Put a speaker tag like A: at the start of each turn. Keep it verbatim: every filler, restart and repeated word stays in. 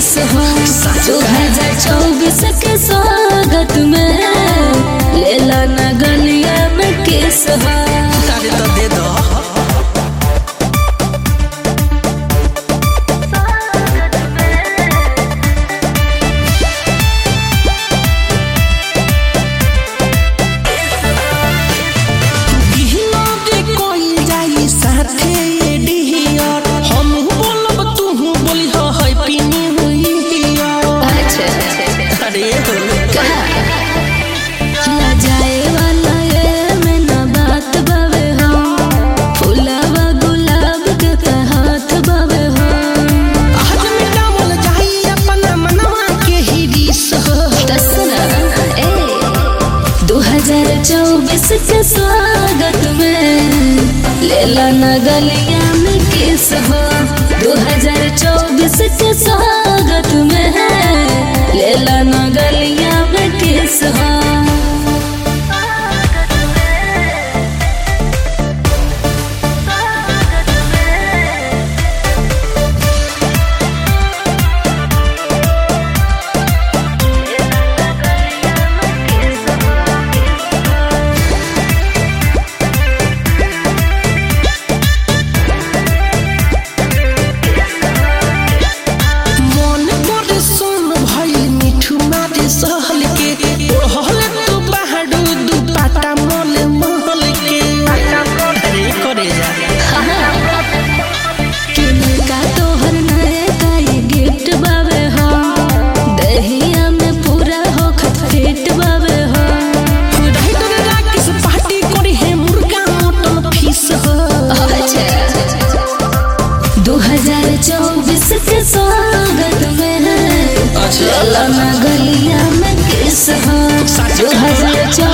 A: किस हो दो हजार चौबीस के स्वागत में लेला ना गलिया में किस हो।
B: तारे तो दे दो चौबीस के स्वागत में लेला ना गलिया में किस हो दो हजार चौबीस के स्वागत में लेला ना गलिया में किस हो। दो हजार चौबीस के स्वागत में लेला ना गलिया में किस हो दो हजार